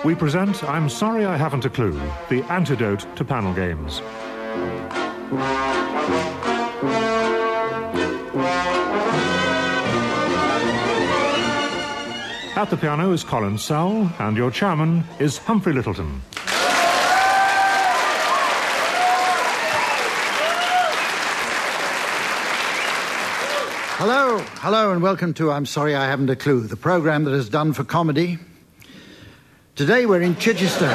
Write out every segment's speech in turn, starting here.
we present I'm Sorry I Haven't a Clue, the antidote to panel games. At the piano is Colin Sell, and your chairman is Humphrey Littleton. Hello, and welcome to I'm Sorry I Haven't a Clue, the programme that is done for comedy. Today we're in Chichester.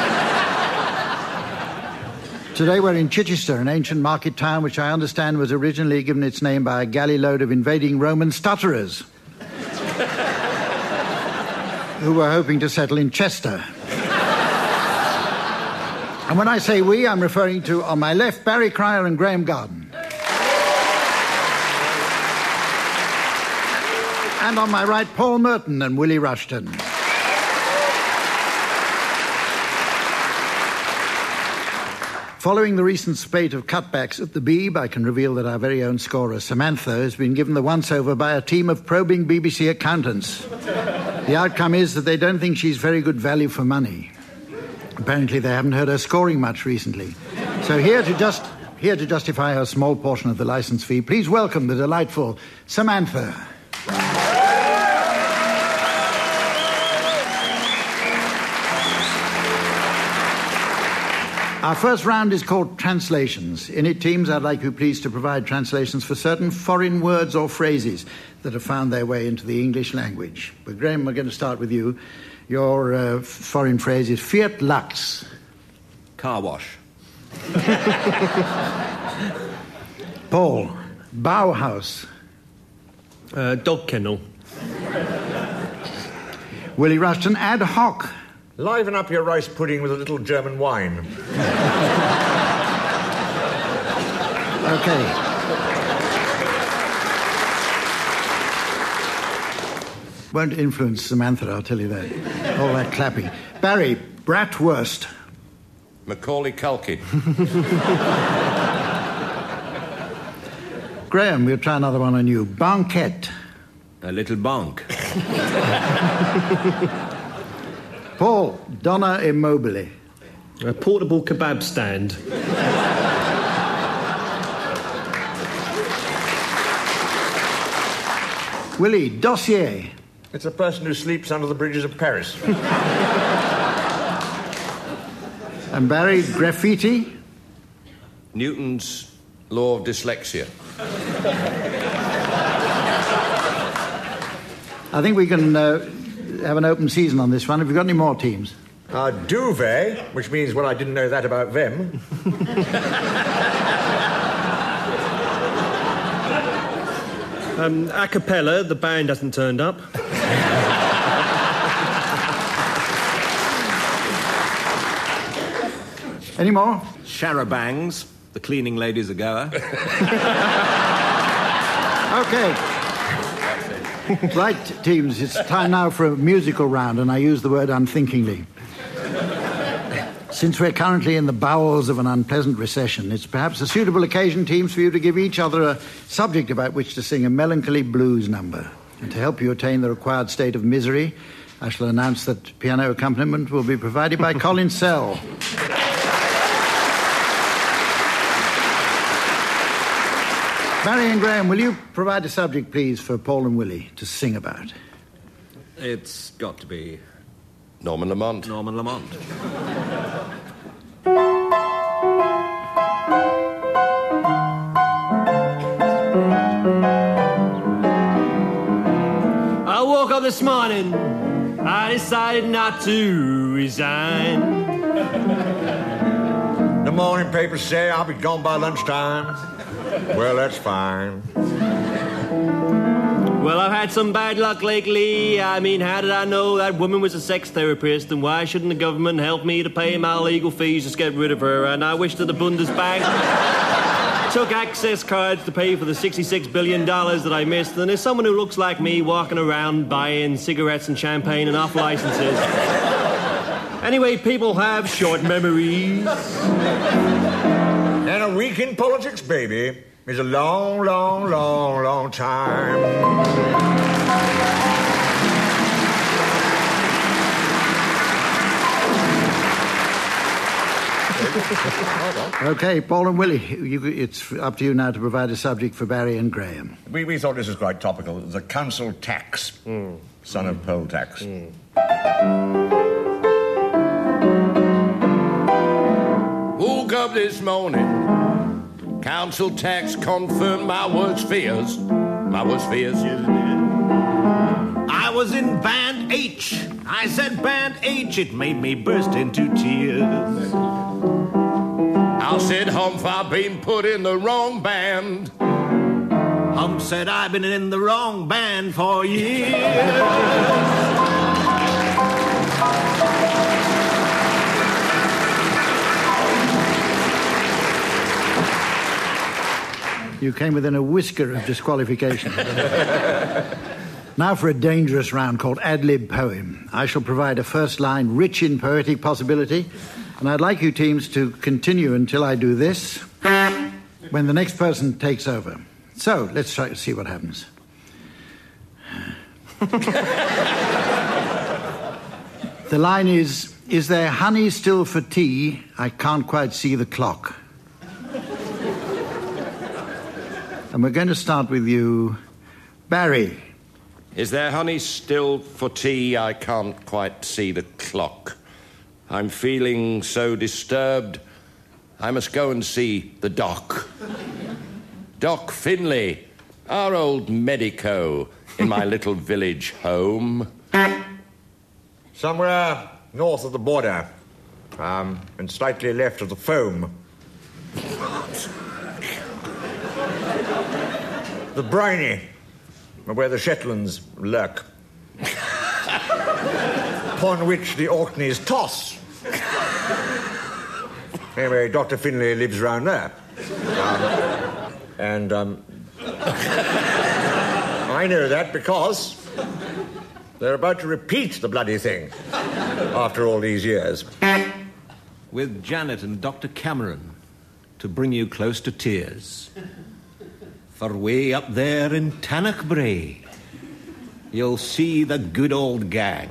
An ancient market town which I understand was originally given its name by a galley load of invading Roman stutterers who were hoping to settle in Chester. And when I say we, I'm referring to, on my left, Barry Cryer and Graham Garden. And on my right, Paul Merton and Willie Rushton. Following the recent spate of cutbacks at the Beeb, I can reveal that our very own scorer, Samantha, has been given the once-over by a team of probing BBC accountants. The outcome is that they don't think she's very good value for money. Apparently they haven't heard her scoring much recently. So here to justify her small portion of the licence fee, please welcome the delightful Samantha. Our first round is called Translations. In it, teams, I'd like you please to provide translations for certain foreign words or phrases that have found their way into the English language. But Graham, we're going to start with you. Your foreign phrase is Fiat Lux. Car wash. Paul, Bauhaus. Dog kennel. Willie Rushton, Ad Hoc. Liven up your rice pudding with a little German wine. Okay. Won't influence Samantha, I'll tell you that. All that clapping. Barry, Bratwurst. Macaulay Culkin. Graham, we'll try another one on you. Banquette. A little bonk. Paul, Donna Immobile. A portable kebab stand. Willie, Dossier. It's a person who sleeps under the bridges of Paris. And Barry, Graffiti. Newton's law of dyslexia. I think we can have an open season on this one. Have you got any more teams? Duvet, which means, well, I didn't know that about them. A cappella, the band hasn't turned up. Any more? Charabangs, the cleaning lady's a goer. Okay. Right, teams, it's time now for a musical round, and I use the word unthinkingly. Since we're currently in the bowels of an unpleasant recession, it's perhaps a suitable occasion, teams, for you to give each other a subject about which to sing a melancholy blues number. And to help you attain the required state of misery, I shall announce that piano accompaniment will be provided by Colin Sell. Barry and Graham, will you provide a subject, please, for Paul and Willie to sing about? It's got to be Norman Lamont. Norman Lamont. I woke up this morning, I decided not to resign. The morning papers say I'll be gone by lunchtime. Well, that's fine. Well, I've had some bad luck lately. I mean, how did I know that woman was a sex therapist? And why shouldn't the government help me to pay my legal fees to get rid of her? And I wish that the Bundesbank took access cards to pay for the $66 billion that I missed. And there's someone who looks like me walking around buying cigarettes and champagne and off licenses. Anyway, people have short memories. And a week in politics, baby, is a long, long, long, long time. OK, Paul and Willie, it's up to you now to provide a subject for Barry and Graham. We thought this was quite topical. The council tax. Son of poll tax. Woke up this morning, council tax confirmed my worst fears. My worst fears. I was in Band H. I said Band H. It made me burst into tears. I said, Humph, I've been put in the wrong band. Hump said I've been in the wrong band for years. You came within a whisker of disqualification. Now for a dangerous round called Ad-Lib Poem. I shall provide a first line rich in poetic possibility, and I'd like you teams to continue until I do this, when the next person takes over. So, let's try to see what happens. The line is there honey still for tea? I can't quite see the clock. And we're going to start with you, Barry. Is there honey still for tea? I can't quite see the clock. I'm feeling so disturbed, I must go and see the doc. Doc Finlay, our old medico in my little village home. Somewhere north of the border, and slightly left of the foam. The briny, where the Shetlands lurk. Upon which the Orkneys toss. Anyway, Dr. Finlay lives round there. I know that because they're about to repeat the bloody thing after all these years. With Janet and Dr. Cameron to bring you close to tears. For way up there in Tannock Brae, you'll see the good old gang.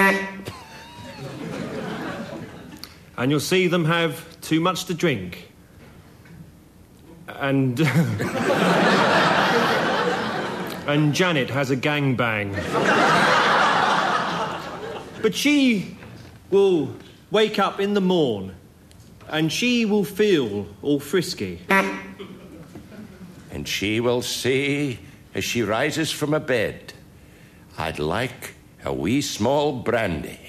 And you'll see them have too much to drink. And... and Janet has a gangbang. But she will wake up in the morn and she will feel all frisky. And she will say, as she rises from her bed, I'd like a wee small brandy.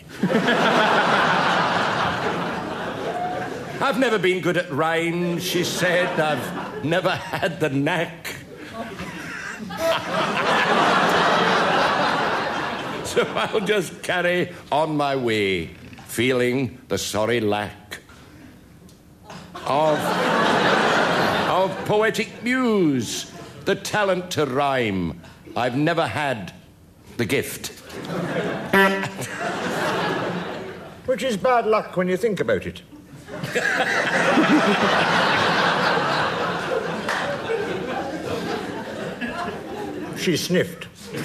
I've never been good at rhymes, she said. I've never had the knack. So I'll just carry on my way, feeling the sorry lack of poetic muse, the talent to rhyme. I've never had the gift. Which is bad luck when you think about it. She sniffed.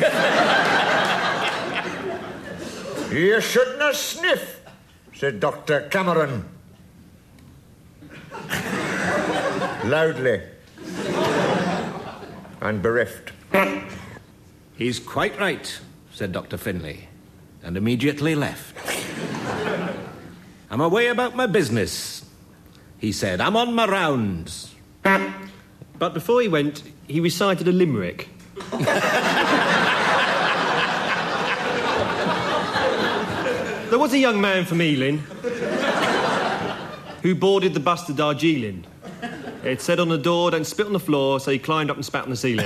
You shouldn't have sniffed, said Dr. Cameron. Loudly and bereft. He's quite right, said Dr. Finlay, and immediately left. I'm away about my business, he said. I'm on my rounds. But before he went, he recited a limerick. There was a young man from Ealing who boarded the bus to Darjeeling. It said on the door, don't spit on the floor, so he climbed up and spat on the ceiling.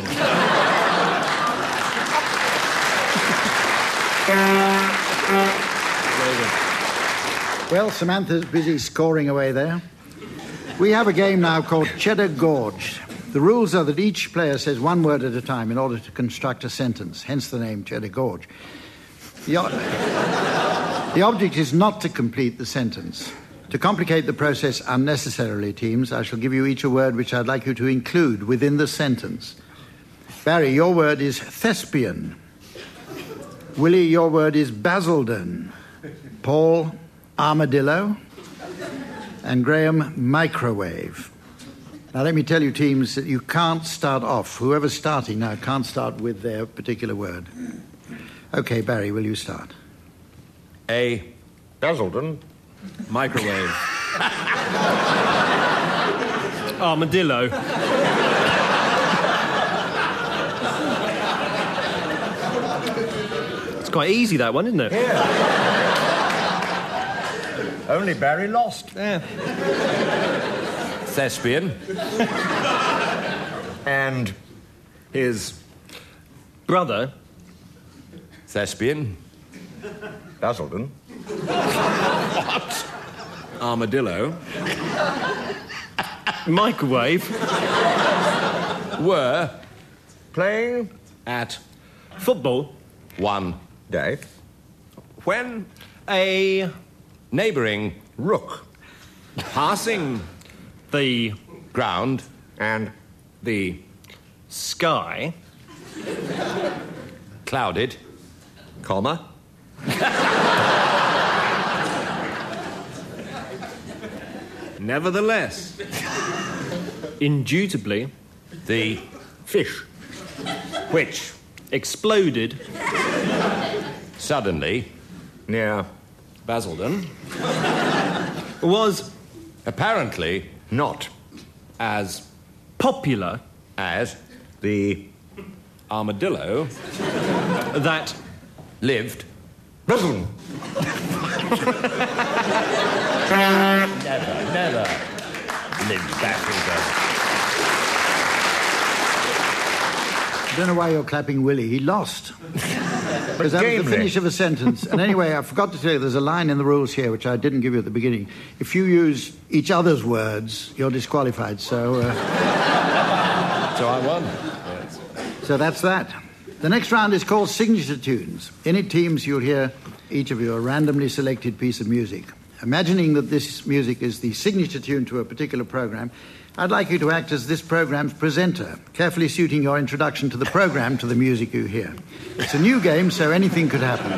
Well, Samantha's busy scoring away there. We have a game now called Cheddar Gorge. The rules are that each player says one word at a time in order to construct a sentence, hence the name Cheddar Gorge. The object is not to complete the sentence. To complicate the process unnecessarily, teams, I shall give you each a word which I'd like you to include within the sentence. Barry, your word is thespian. Willie, your word is Basildon. Paul, armadillo. And Graham, microwave. Now, let me tell you, teams, that you can't start off. Whoever's starting now can't start with their particular word. OK, Barry, will you start? A. Basildon. Microwave. Armadillo. It's quite easy, that one, isn't it? Yeah. Only Barry lost. Yeah. Thespian. And his Brother. Thespian. Basildon. Armadillo. Microwave. Were Playing at Football. one day. when A. neighbouring Rook. passing The ground And the sky. clouded comma. Nevertheless. Indubitably. the Fish. which Exploded. suddenly Near Basildon. Was apparently not As popular. as the armadillo. That lived Basildon. never lived back I don't know why you're clapping Willie. He lost. Because that was the gamely. finish of a sentence. And anyway, I forgot to tell you, there's a line in the rules here which I didn't give you at the beginning. If you use each other's words, you're disqualified. So so I won. so that's that. The next round is called Signature Tunes. In it, teams, you'll hear each of you a randomly selected piece of music. Imagining that this music is the signature tune to a particular program, I'd like you to act as this program's presenter, carefully suiting your introduction to the program to the music you hear. It's a new game, so anything could happen.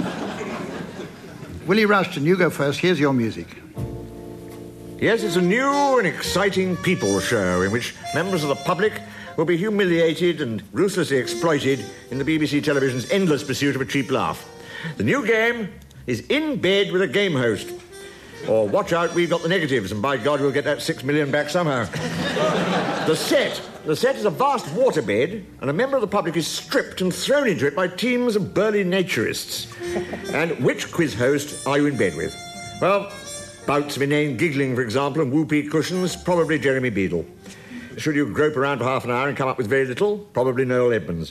Willie Rushton, you go first. Here's your music. Yes, it's a new and exciting people show in which members of the public will be humiliated and ruthlessly exploited in the BBC television's endless pursuit of a cheap laugh. The new game is In Bed with a Game Host. Or watch out, we've got the negatives, and by God, we'll get that 6 million back somehow. The set is a vast waterbed, and a member of the public is stripped and thrown into it by teams of burly naturists. And which quiz host are you in bed with? Well, bouts of inane giggling, for example, and whoopee cushions, probably Jeremy Beadle. Should you grope around for half an hour and come up with very little? Probably Noel Edmonds.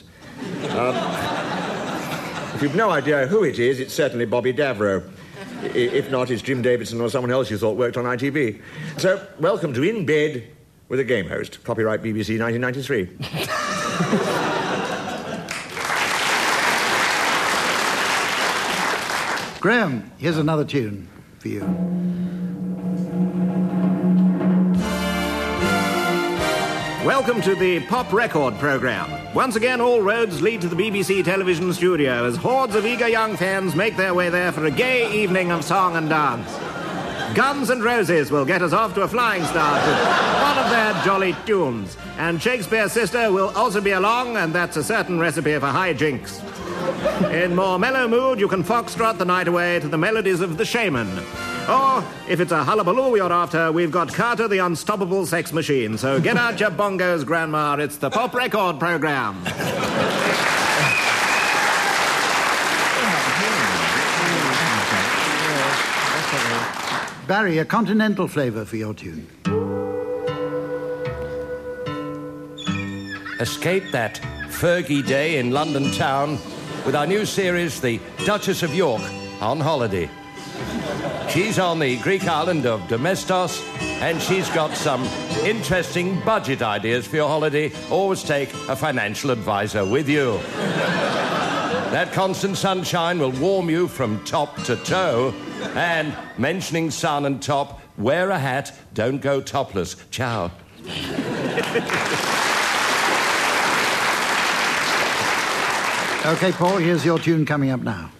If you've no idea who it is, it's certainly Bobby Davro. If not, it's Jim Davidson or someone else you thought worked on ITV. So, welcome to In Bed with a Game Host. Copyright BBC 1993. Graham, here's another tune for you. Welcome to the Pop Record programme. Once again, all roads lead to the BBC television studio as hordes of eager young fans make their way there for a gay evening of song and dance. Guns N' Roses will get us off to a flying start with one of their jolly tunes. And Shakespeare's Sister will also be along, and that's a certain recipe for high jinks. In more mellow mood, you can foxtrot the night away to the melodies of The Shaman. Or, if it's a hullabaloo you're after, we've got Carter the Unstoppable Sex Machine. So get out your bongos, Grandma. It's the Pop Record programme. Barry, a continental flavour for your tune. Escape that Fergie day in London town with our new series, The Duchess of York, on holiday. She's on the Greek island of Domestos, and she's got some interesting budget ideas for your holiday. Always take a financial advisor with you. That constant sunshine will warm you from top to toe. And mentioning sun and top, wear a hat, don't go topless. Ciao. OK, Paul, here's your tune coming up now.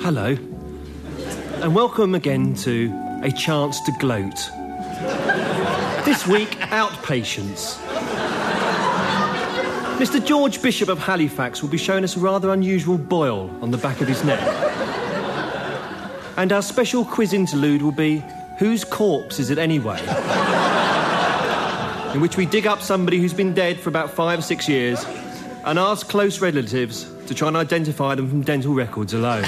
Hello. And welcome again to A Chance to Gloat. This week, outpatients. Mr. George Bishop of Halifax will be showing us a rather unusual boil on the back of his neck. And our special quiz interlude will be, whose corpse is it anyway? In which we dig up somebody who's been dead for about 5 or 6 years and ask close relatives to try and identify them from dental records alone.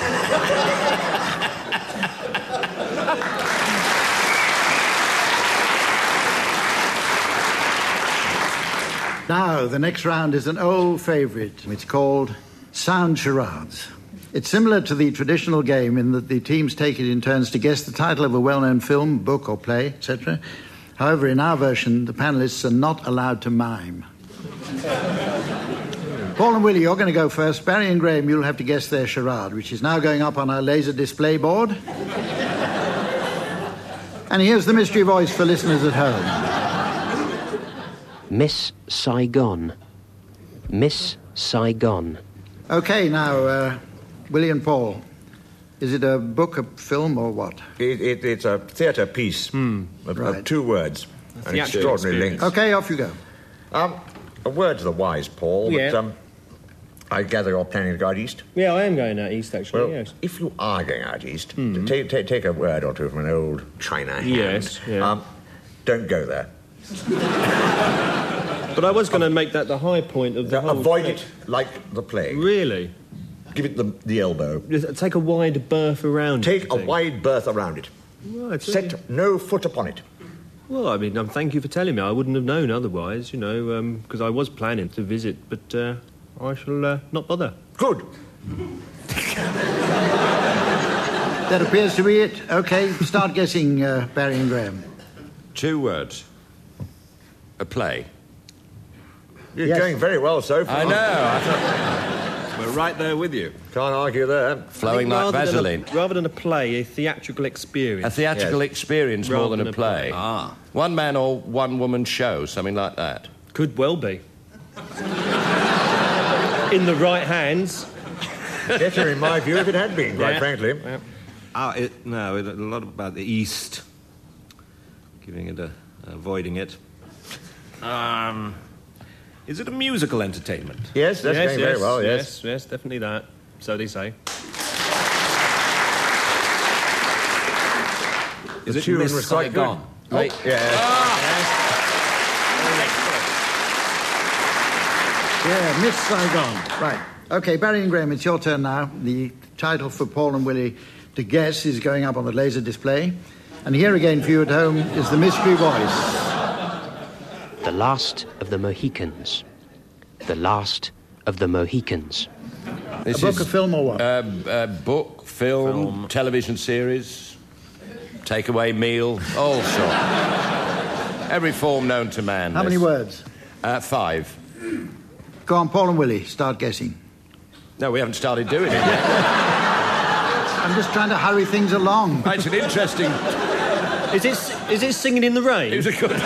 Now, the next round is an old favourite. It's called Sound Charades. It's similar to the traditional game in that the teams take it in turns to guess the title of a well-known film, book or play, etc. However, in our version, the panellists are not allowed to mime. Paul and Willie, you're going to go first. Barry and Graham, you'll have to guess their charade, which is now going up on our laser display board. And here's the mystery voice for listeners at home. Miss Saigon. Miss Saigon. OK, now, Willie and Paul, is it a book, a film, or what? It's a theatre piece of 2 words. An extraordinary length. OK, off you go. A word to the wise, Paul, Yeah. but I gather you're planning to go out east? Yeah, I am going out east, actually, Well, yes. if you are going out east, take a word or two from an old China hand. Yes, yeah. Don't go there. But I was going to make that the high point of the whole Avoid trip. it like the plague. Really? Give it the elbow. Take a wide berth around Take it, a thing. wide berth around it. Right, Set no foot upon it. Well, I mean, thank you for telling me. I wouldn't have known otherwise, you know, because I was planning to visit, but I shall not bother. Good. That appears to be it. OK, start guessing, Barry and Graham. 2 words. A play. You're Yes. going very well so far. I know. We're right there with you. Can't argue there. Flowing like Vaseline. Rather than a play, a theatrical experience. A theatrical experience more Rather than a play. Ah. One man or one woman show, something like that. Could well be. In the right hands. Better, in my view, if it had been, quite Yeah. frankly. Yeah. A lot about the East. Giving it avoiding it. Is it a musical entertainment? Yes, that's going very well, yes. Yes, definitely that. So they say. Is The it tune Miss was quite Saigon? good. Right. Yeah. Yeah, Miss Saigon. Right. OK, Barry and Graham, it's your turn now. The title for Paul and Willie to guess is going up on the laser display. And here again for you at home is the mystery voice. The Last of the Mohicans. The Last of the Mohicans. This A book, is a film, or what? a book, film, television series, takeaway meal, all sorts. Every form known to man. How many words? 5. Go on, Paul and Willie, start guessing. No, we haven't started doing it yet. I'm just trying to hurry things along. It's an interesting... Is it Singing in the Rain? It was a good...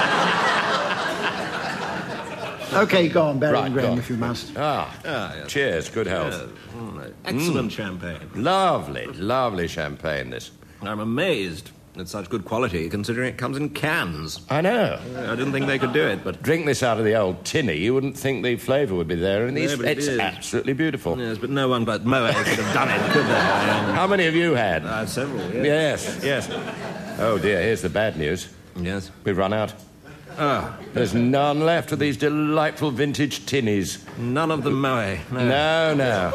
OK, go on, Barry Right, and go Graham, on. if you must. Yes. Cheers, good health. Excellent champagne. Lovely champagne, this. I'm amazed at such good quality, considering it comes in cans. I know. I didn't think they could do it, but... Drink this out of the old tinny, you wouldn't think the flavour would be there. And Yeah, but it it's is. absolutely beautiful. Yes, but no one but Moe could have done it, could they? How many have you had? Several, Yes. Oh, dear, here's the bad news. Yes. We've run out. Ah, There's none left of these delightful vintage tinnies. none of the Moe. No.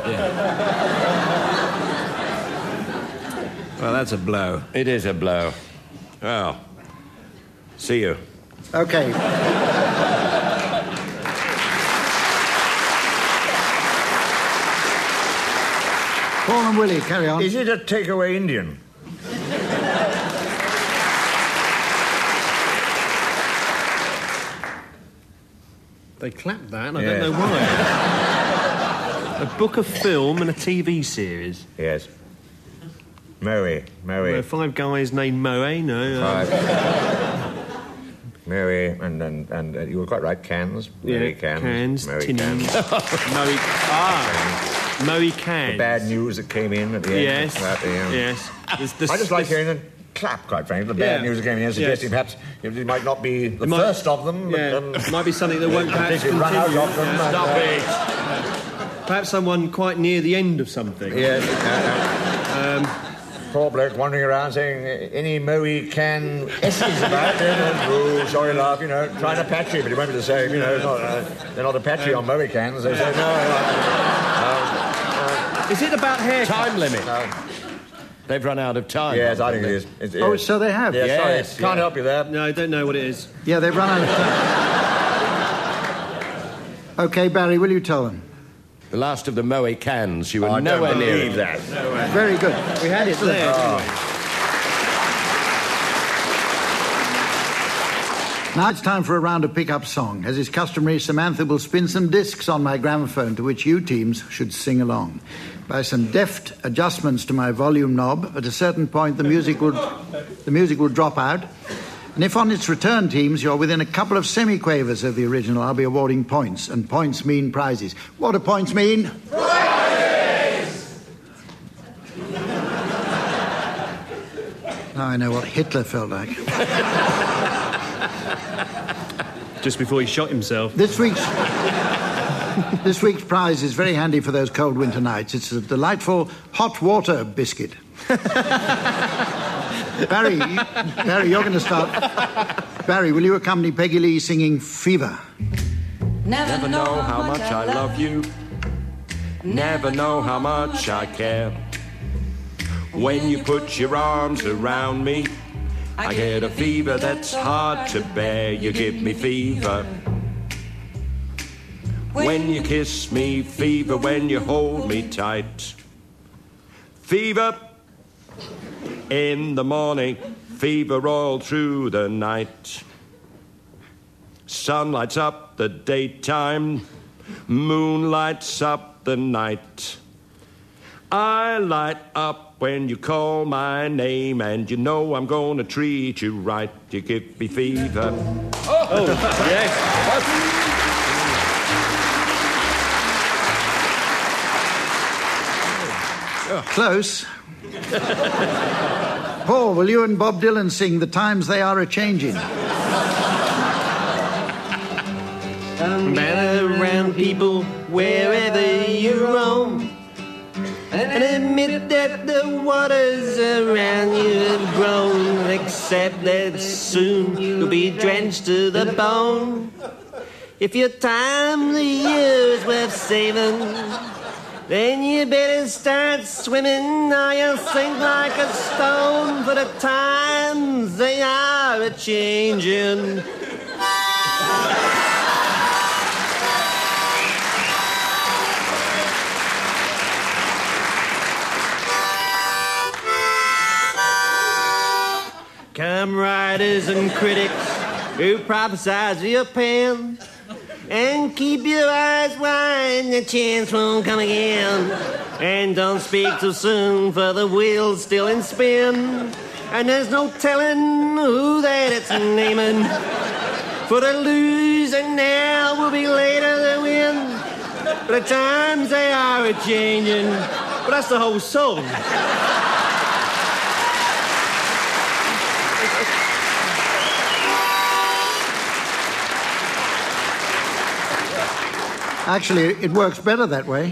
Well, that's a blow. It is a blow. Well, see you. OK. Paul and Willie, carry on. Is it a takeaway Indian? They clapped that, and I Yes. don't know why. A book, a film, and a TV series. Yes. Moe. There are 5 guys named Moe, no? Moe, and you were quite right, cans. Moe cans. Cans, Moe tinnies. cans. Mohicans. The bad news that came in at the end. Yes. Yes. I just like hearing the clap, quite frankly. The bad news that came in, suggesting perhaps it might not be the first of them. Yeah, but, might be something that won't perhaps continue. Run out of them. Stop it. Perhaps someone quite near the end of something. Yes. Poor bloke wandering around saying, any Mohican S's about it? Oh, sorry, love, trying Apache, but it won't be the same, it's not, they're not Apache on Mohicans. They say, no. Is it about hair? Time limit. They've run out of time. Yes, I think it is. Oh, so they have? Yes, Yes, sorry. Can't help you there. No, I don't know what it is. Yeah, they've run out of time. OK, Barry, will you tell them? The last of the Mohicans. You were I nowhere don't near believe it. that. Very good. We had it there, didn't we? Now it's time for a round of pick-up song. As is customary, Samantha will spin some discs on my gramophone to which you teams should sing along. By some deft adjustments to my volume knob, at a certain point the music will drop out. And if on its return, teams, you're within a couple of semi-quavers of the original, I'll be awarding points. And points mean prizes. What do points mean? Prizes! Now I know what Hitler felt like. Just before he shot himself. This week's prize is very handy for those cold winter nights. It's a delightful hot water biscuit. Barry, you're going to start. Barry, will you accompany Peggy Lee singing Fever? Never know how much I love you. Never know how much I care. When you put your arms around me, I get a fever that's hard to bear. You give me fever when you kiss me, fever when you hold me tight. Fever in the morning, fever all through the night. Sun lights up the daytime, moon lights up the night. I light up when you call my name, and you know I'm gonna treat you right. You give me fever. Oh, yes. Close. Paul, will you and Bob Dylan sing The Times They Are A-Changin'? Gather around people wherever you roam, and admit that the waters around you have grown. Accept that soon you'll be drenched to the bone. If your time of the year is worth saving, then you better start swimming, or you'll sink like a stone. For the times they are a-changin'. Come writers and critics who prophesize your pen, and keep your eyes wide, the chance won't come again. And don't speak too soon, for the wheel's still in spin, and there's no telling who that it's naming. For the loser now will be later to win. But the times they are a-changin'. But that's the whole song. Actually, it works better that way.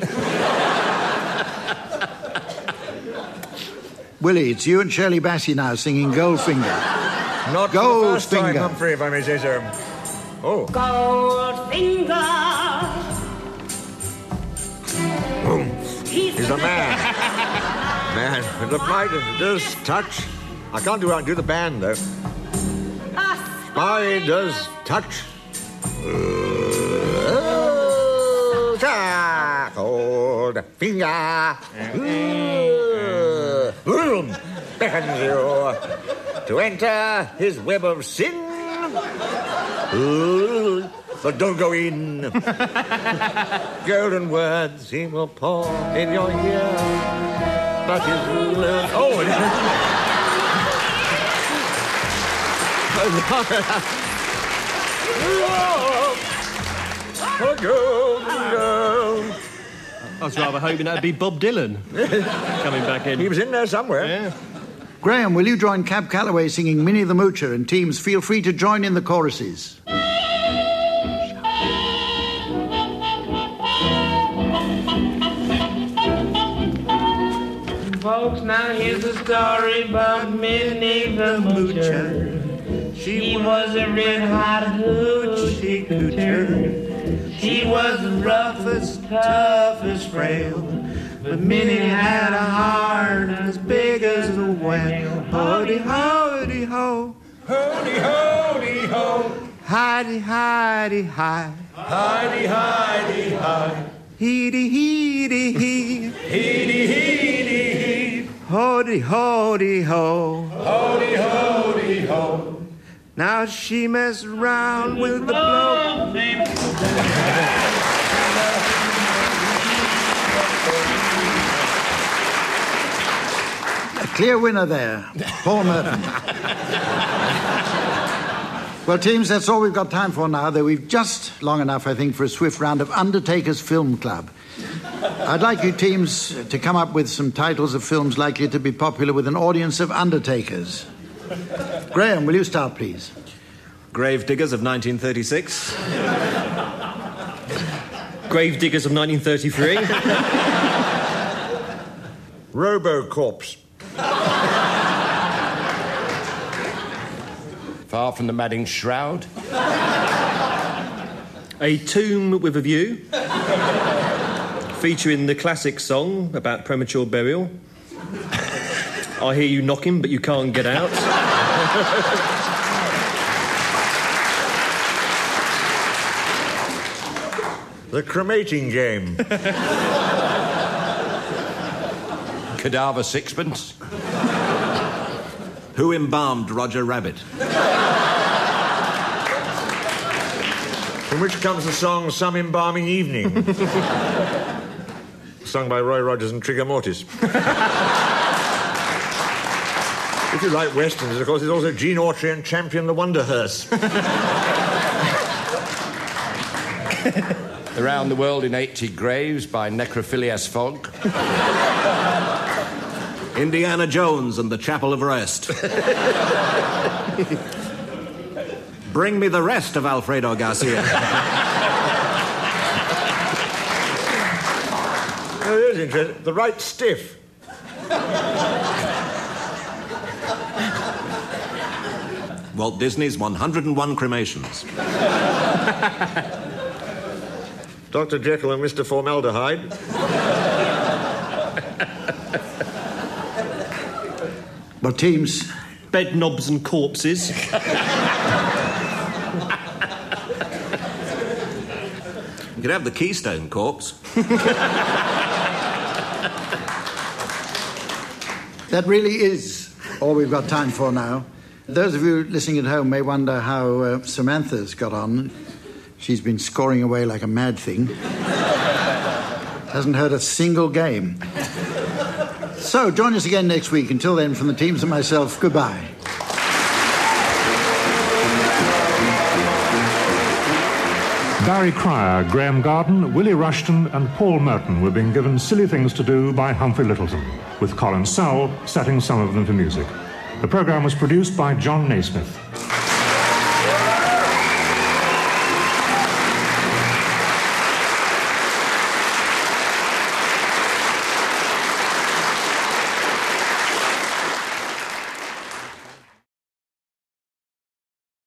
Willie, it's you and Shirley Bassey now singing Goldfinger. Not for the first time, Humphrey, if I may say so. Oh. Goldfinger. Boom. He's a man. Man, with the might it does touch. I can't do the band, though. Spy does touch. Cold finger. Beckons you to enter his web of sin. But don't go in. Golden words he will pour in your ear. But his words... Oh! A golden girl. I was rather hoping that'd be Bob Dylan coming back in. He was in there somewhere. Yeah. Graham, will you join Cab Calloway singing Minnie the Moocher, and teams feel free to join in the choruses. Folks, now here's a story about Minnie the Moocher. She was a red-hot hoochie coocher. She was the roughest, toughest frail. But Minnie had a heart as big as a whale. Hody, hody, ho. Hody, hody, ho. Hidey, hidey, hi. Hidey, hidey, hi. Heedy, heedy, he. Heedy, heedy, he. Hody, hody, ho. Hody, hody, ho. Now she messed around with the bloke. A clear winner there, Paul Merton. Well, teams, that's all we've got time for now, though we've just long enough, I think, for a swift round of Undertaker's Film Club. I'd like you teams to come up with some titles of films likely to be popular with an audience of Undertakers. Graham, will you start, please? Gravediggers of 1936. Gravediggers of 1933. Robocorps. Far from the madding shroud. A Tomb with a View. Featuring the classic song about premature burial. I hear you knocking, but you can't get out. The Cremating Game. Cadaver Sixpence. Who embalmed Roger Rabbit? From which comes the song Some Embalming Evening. Sung by Roy Rogers and Trigger Mortis. If you like westerns, of course, there's also Gene Autry and Champion the Wonder Hearse. Around the World in 80 Graves by Necrophilias Fogg. Indiana Jones and the Chapel of Rest. Bring me the rest of Alfredo Garcia. Oh, it is interesting. The Right Stiff. Walt Disney's 101 Cremations. Dr. Jekyll and Mr. Formaldehyde. Well, teams... Bed Knobs and Corpses. You could have the Keystone Corpse. That really is all we've got time for now. Those of you listening at home may wonder how Samantha's got on. She's been scoring away like a mad thing. Hasn't heard a single game. So, join us again next week. Until then, from the teams and myself, goodbye. Barry Cryer, Graham Garden, Willie Rushton and Paul Merton were being given silly things to do by Humphrey Lyttelton, with Colin Sowell setting some of them to music. The programme was produced by John Naismith.